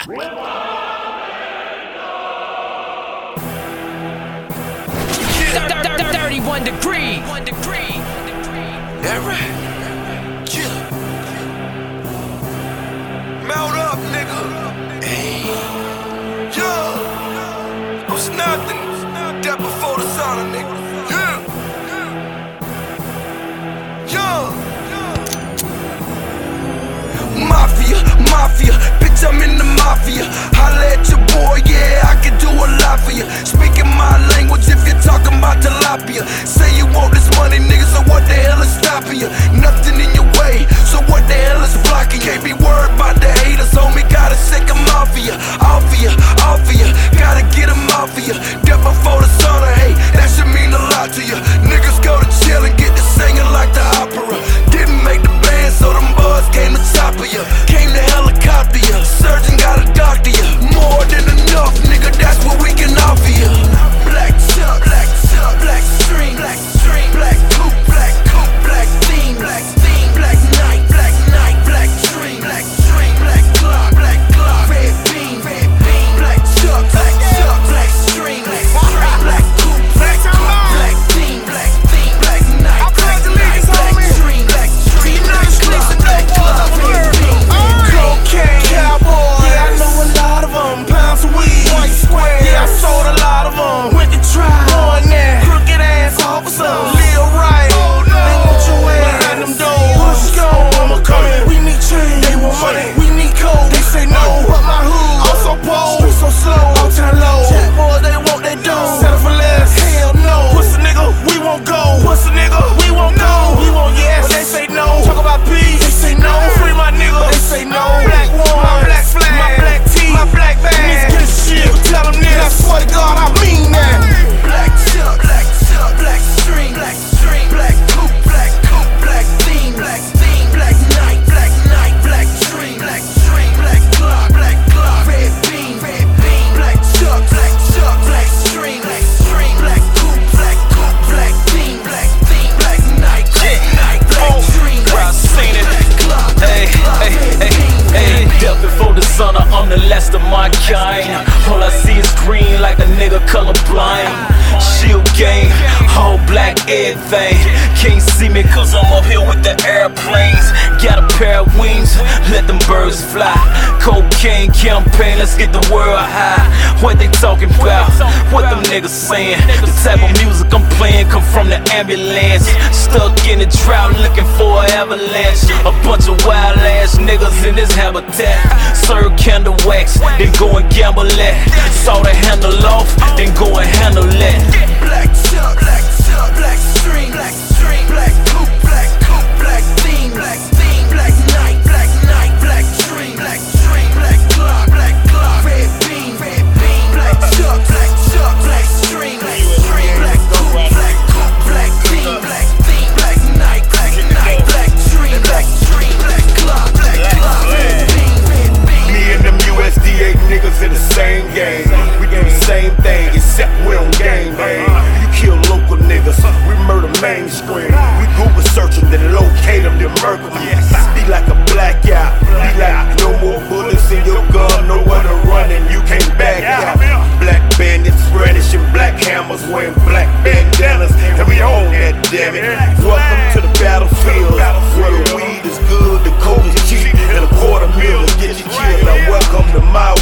31 degree. That right. Chill. Mount up, nigga. Hey. Yo. It's nothing. That before the sun, nigga. Yeah. Yo. Mafia. Bitch, I'm in the mafia. Holla at your boy, yeah, I can do a lot for you. Speaking my language if you're talking about tilapia. Say you want this money, nigga, so what the hell is stopping you? Nothing in your way, so what the hell is blocking you? Can't be worried about the haters, homie, gotta sick them off of you. Off of you, gotta get them off of you. Death before the sun, hey, that should mean a lot to you. Niggas go to jail and get to singing like the opera. Didn't make the band, so them boys came to top of you. Came to helicopter you, surgeon got a doctor you. More than enough, nigga, that's what we can offer you. Black chuck, black string, black coupe, black theme, black night, black string, black clock, red beam, black chuck, black string, black coupe, black theme, black night, black string, black clock, red beam. Cocaine, cowboy, yeah, I know a lot of them. Pounds of weed, white square, yeah, I sold a lot of them. Went to trial, going there, crooked ass officer, Lil Right, they want your ass behind them doors. Let's go, I'ma come in, we need change, they want money, we need coke, they say no, but my hood, I'm so bold, street so slow, all time low, jack boys, they want that dough, settle for less, hell no, pussy nigga, we won't go, pussy nigga, we won't go, we won't yes, but they say no, talk about peace, they say no, free my nigga, they say no, black one, my black flag, my black tee, my black bag, niggas get shit, tell them niggas, I swear to God, I mean that. Black chuck, black string, black coupe, black theme, black night, black string, black clock, red beam, black chuck, black string, black coupe, black theme, black night, black string, black clock, hey. Death before the sun, I'm the last of my kind. All I see is green like a nigga colorblind. Shield game, all black everything. Can't see me cause I'm up here with the airplanes. Got a pair of wings, let them birds fly. Cocaine campaign, let's get the world high. What they talking about, what them niggas saying. The type of music I'm playing come from the ambulance. Stuck in the drought looking for an avalanche. A bunch of wild ass niggas in this habitat. Serve candle wax, then go and gamble at. Saw the handle off, then go and handle that. Black chuck, black string, black coupe, black theme, black night, black string, black clock, red beam, black chuck, black string, black coupe, black theme, black night, black string, black clock, red beam. Me and them USDA niggas in the same game. We do the same thing, except we don't gang bang. You kill local niggas, we murder mainstream. We Google search them, then locate them, then murder them. Be like a blackout, be like no more bullets in your gun, nowhere to run and you can't back out. Black bandits brandishing black hammers, wearing black bandanas, and we own that, damn it. Welcome to the battlefield, where the weed is good, the coke is cheap, and $250,000 get you killed. Now welcome to my